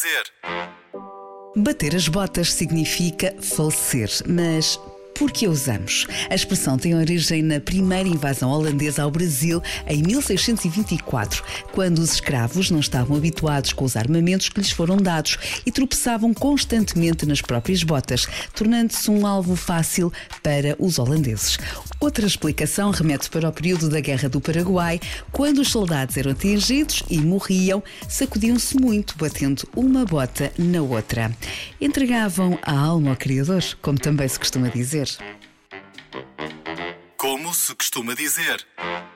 dizer. Bater as botas significa falecer, mas por que a usamos? A expressão tem origem na primeira invasão holandesa ao Brasil em 1624, quando os escravos não estavam habituados com os armamentos que lhes foram dados e tropeçavam constantemente nas próprias botas, tornando-se um alvo fácil para os holandeses. Outra explicação remete para o período da Guerra do Paraguai, quando os soldados eram atingidos e morriam, sacudiam-se muito, batendo uma bota na outra. Entregavam a alma ao Criador, como também se costuma dizer. Como se costuma dizer.